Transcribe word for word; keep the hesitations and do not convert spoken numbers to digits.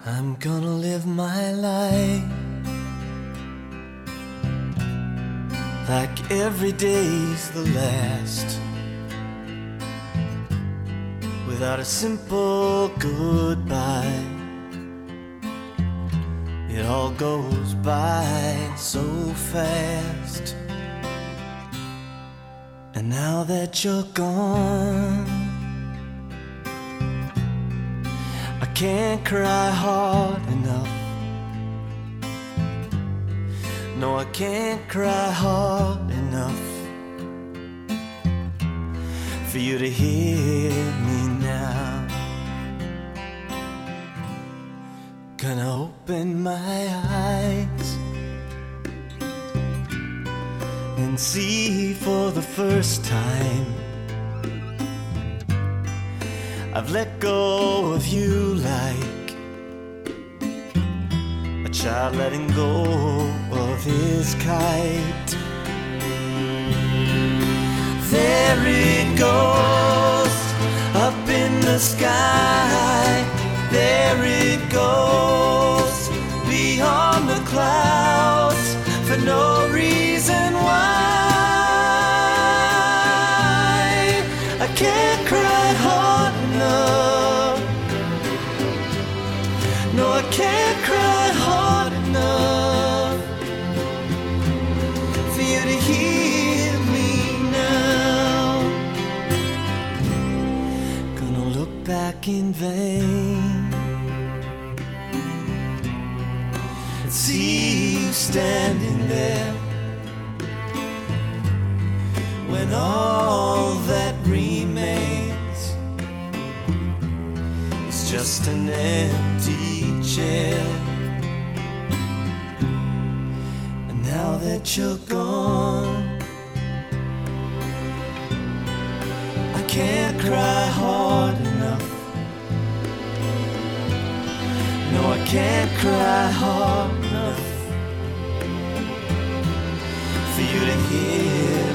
I'm gonna live my life like every day's the last, without a simple goodbye. It all goes by so fast. And now that you're gone, I can't cry hard enough. No, I can't cry hard enough for you to hear me now. Gonna open my eyes and see for the first time I've let go of you like a child letting go of his kite. There it goes, up in the sky. There it goes, beyond the clouds, for no reason why. I can't cry hard enough. No, I can't cry hard enough for you to hear me now. Gonna look back in vain and see you standing there, when all that remains is just an empty chair. And now that you're gone, I can't cry hard enough. No, I can't cry hard enough for you to hear